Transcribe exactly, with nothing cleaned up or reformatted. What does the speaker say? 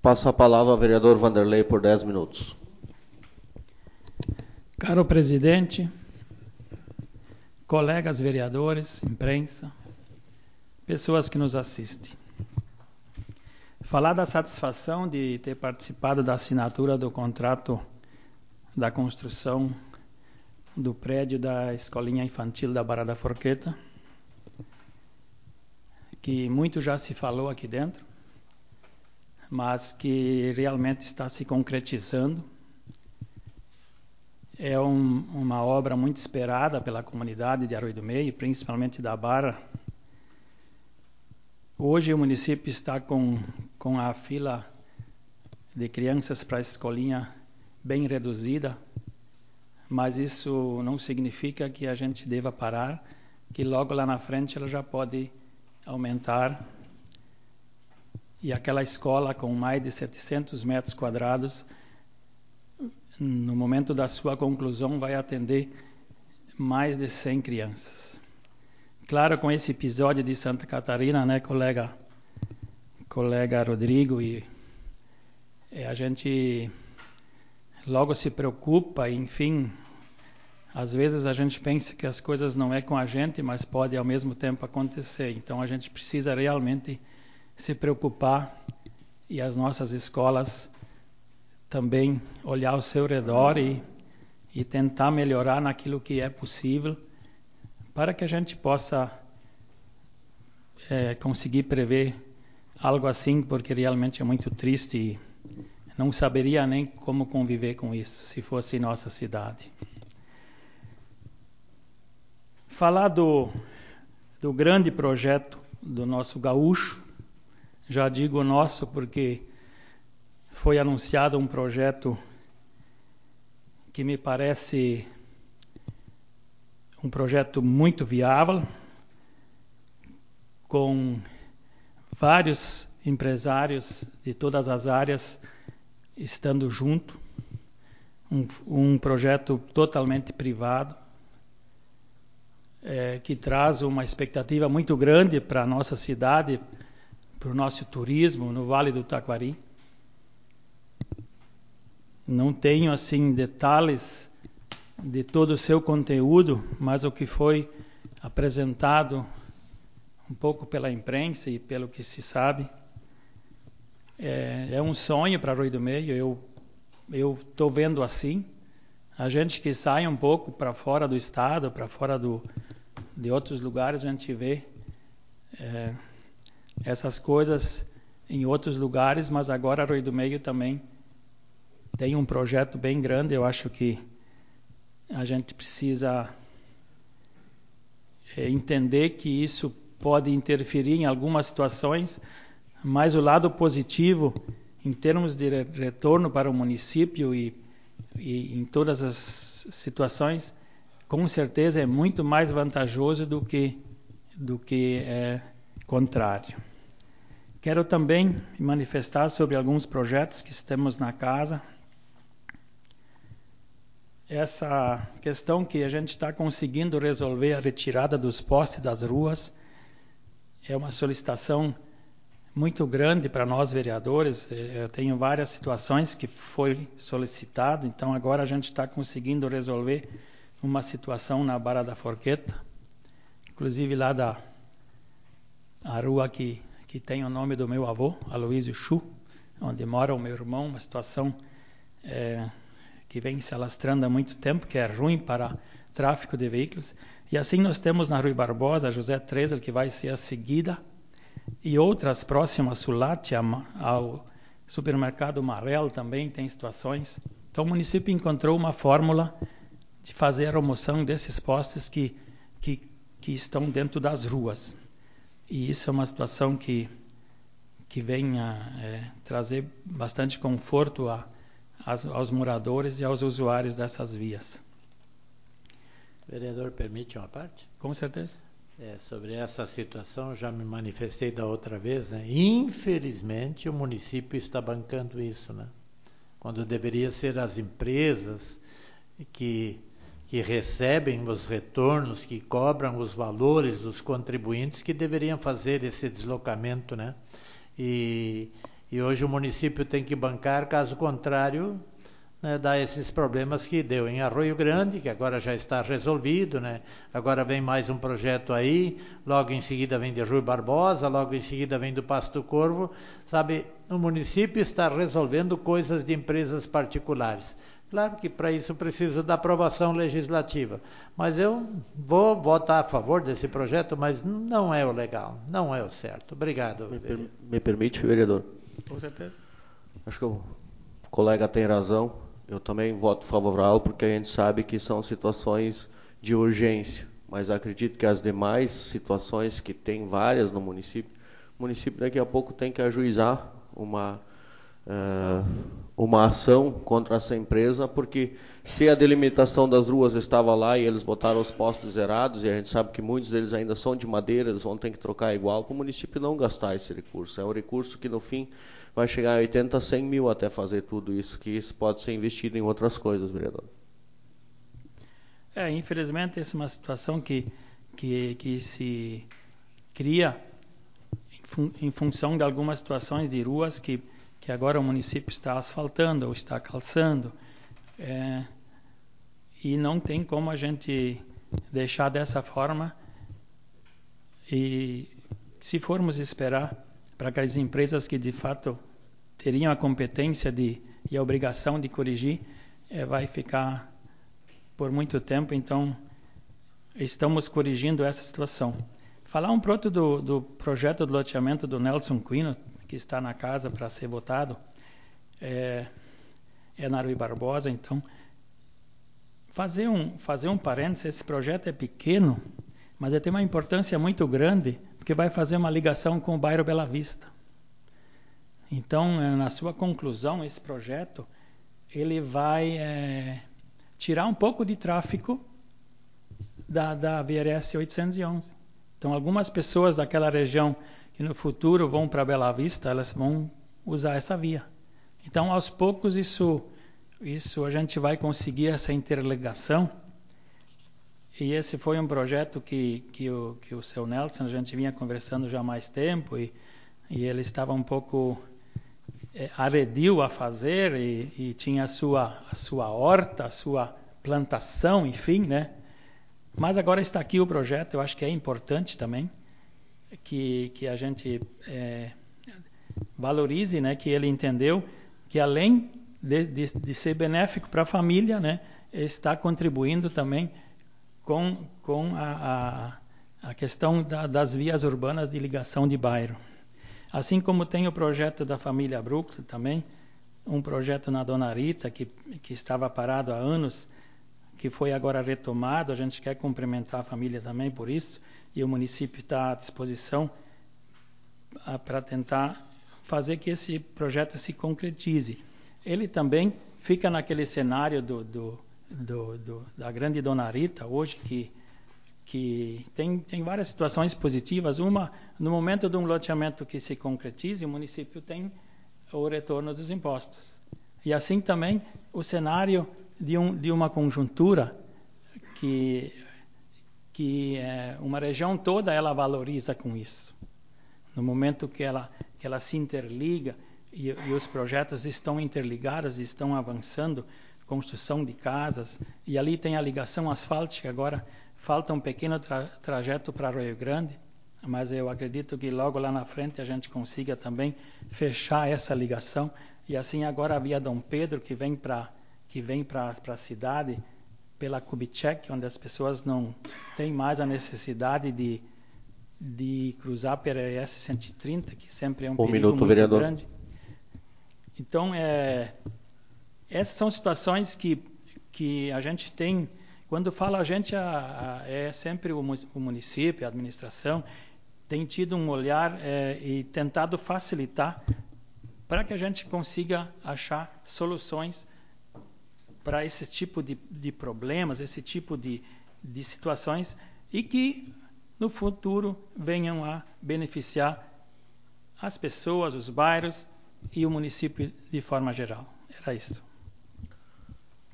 Passo a palavra ao vereador Vanderlei por dez minutos. Caro presidente, colegas vereadores, imprensa, pessoas que nos assistem. Falar da satisfação de ter participado da assinatura do contrato da construção do prédio da Escolinha Infantil da Barra da Forqueta, que muito já se falou aqui dentro, mas que realmente está se concretizando. É um, uma obra muito esperada pela comunidade de Arroio do Meio, principalmente da Barra. Hoje o município está com, com a fila de crianças para a escolinha bem reduzida, mas isso não significa que a gente deva parar, que logo lá na frente ela já pode aumentar. E aquela escola com mais de setecentos metros quadrados, no momento da sua conclusão, vai atender mais de cem crianças. Claro, com esse episódio de Santa Catarina, né, colega, colega Rodrigo, e, e a gente logo se preocupa, enfim, às vezes a gente pensa que as coisas não é com a gente, mas pode ao mesmo tempo acontecer. Então a gente precisa realmente se preocupar e as nossas escolas também olhar ao seu redor e, e tentar melhorar naquilo que é possível para que a gente possa é, conseguir prever algo assim, porque realmente é muito triste e não saberia nem como conviver com isso se fosse nossa cidade. Falar do, do grande projeto do nosso gaúcho, já digo nosso porque foi anunciado um projeto que me parece um projeto muito viável, com vários empresários de todas as áreas estando junto, um, um projeto totalmente privado, é, que traz uma expectativa muito grande para a nossa cidade, para o nosso turismo no Vale do Taquari. Não tenho assim detalhes de todo o seu conteúdo, mas o que foi apresentado um pouco pela imprensa e pelo que se sabe é, é um sonho para Arroio do Meio. Eu eu estou vendo assim. A gente que sai um pouco para fora do estado, para fora do, de outros lugares, a gente vê é, essas coisas em outros lugares, mas agora Arroio do Meio também tem um projeto bem grande. Eu acho que a gente precisa é, entender que isso pode interferir em algumas situações, mas o lado positivo, em termos de retorno para o município e, e em todas as situações, com certeza é muito mais vantajoso do que, do que é, contrário. Quero também manifestar sobre alguns projetos que estamos na casa. Essa questão que a gente está conseguindo resolver a retirada dos postes das ruas é uma solicitação muito grande para nós vereadores. Eu tenho várias situações que foi solicitado, então agora a gente está conseguindo resolver uma situação na Barra da Forqueta, inclusive lá da a rua que, que tem o nome do meu avô, Aloísio Chu, onde mora o meu irmão, uma situação é, que vem se alastrando há muito tempo, que é ruim para tráfego de veículos. E assim nós temos na Rui Barbosa, José Trezel, que vai ser a seguida, e outras próximas, Sulate, ao supermercado Marel também tem situações. Então o município encontrou uma fórmula de fazer a remoção desses postes que, que, que estão dentro das ruas. E isso é uma situação que, que vem a é, trazer bastante conforto a aos moradores e aos usuários dessas vias. Vereador, permite uma parte? Com certeza. É, sobre essa situação, já me manifestei da outra vez, né? Infelizmente, o município está bancando isso, né? Quando deveria ser as empresas que, que recebem os retornos, que cobram os valores dos contribuintes, que deveriam fazer esse deslocamento, né? E, E hoje o município tem que bancar, caso contrário, né, dá esses problemas que deu em Arroio Grande, que agora já está resolvido, né? Agora vem mais um projeto aí, logo em seguida vem de Rui Barbosa, logo em seguida vem do Pasto Corvo, sabe? O município está resolvendo coisas de empresas particulares. Claro que para isso precisa da aprovação legislativa, mas eu vou votar a favor desse projeto, mas não é o legal, não é o certo. Obrigado. Me, per, me permite, vereador? Com certeza. Acho que o colega tem razão. Eu também voto favorável porque a gente sabe que são situações de urgência, mas acredito que as demais situações, que tem várias no município, o município daqui a pouco tem que ajuizar uma, uh, uma ação contra essa empresa, porque se a delimitação das ruas estava lá e eles botaram os postes errados, e a gente sabe que muitos deles ainda são de madeira, eles vão ter que trocar igual, para o município não gastar esse recurso. É um recurso que no fim vai chegar a oitenta, cem mil até fazer tudo isso, que isso pode ser investido em outras coisas, vereador. É, infelizmente, essa é uma situação que, que, que se cria em, fun, em função de algumas situações de ruas que, que agora o município está asfaltando ou está calçando. É, e não tem como a gente deixar dessa forma. E se formos esperar para que as empresas que de fato teriam a competência de, e a obrigação de corrigir, é, vai ficar por muito tempo. Então, estamos corrigindo essa situação. Falar um pouco do, do projeto de loteamento do Nelson Quino, que está na casa para ser votado, é, é na Rui Barbosa. Então, fazer um, fazer um parênteses, esse projeto é pequeno, mas ele tem uma importância muito grande, porque vai fazer uma ligação com o bairro Bela Vista. Então, na sua conclusão, esse projeto ele vai é, tirar um pouco de tráfego da, da V R S oitocentos e onze. Então, algumas pessoas daquela região que no futuro vão para Bela Vista, elas vão usar essa via. Então, aos poucos, isso, isso a gente vai conseguir essa interligação. E esse foi um projeto que, que, o, que o seu Nelson, a gente vinha conversando já há mais tempo, e, e ele estava um pouco é, arredio a fazer, e, e tinha a sua, a sua horta, a sua plantação, enfim, né? Mas agora está aqui o projeto. Eu acho que é importante também que, que a gente é, valorize, né, que ele entendeu que além de, de, de ser benéfico para a família, né, está contribuindo também com, com a, a, a questão da, das vias urbanas de ligação de bairro. Assim como tem o projeto da família Brooks também, um projeto na Dona Rita que, que estava parado há anos, que foi agora retomado. A gente quer cumprimentar a família também por isso, e o município está à disposição para tentar fazer que esse projeto se concretize. Ele também fica naquele cenário do, do, do, do, da grande Dona Rita hoje, que, que tem, tem várias situações positivas. Uma, no momento de um loteamento que se concretize, o município tem o retorno dos impostos. E assim também o cenário de, um, de uma conjuntura que, que é, uma região toda ela valoriza com isso. No momento que ela, que ela se interliga e, e os projetos estão interligados, estão avançando, construção de casas, e ali tem a ligação asfáltica. Agora falta um pequeno tra, trajeto para Arroio Grande, mas eu acredito que logo lá na frente a gente consiga também fechar essa ligação. E assim agora a via Dom Pedro, que vem para que vem para a cidade pela Kubitschek, onde as pessoas não têm mais a necessidade de, de cruzar pela R S cento e trinta, que sempre é um, um perigo minuto, muito vereador. grande. Então, é, essas são situações que, que a gente tem. Quando fala a gente, a, a, é sempre o, o município, a administração, tem tido um olhar é, e tentado facilitar para que a gente consiga achar soluções para esse tipo de, de problemas, esse tipo de, de situações, e que no futuro venham a beneficiar as pessoas, os bairros e o município de forma geral. Era isso.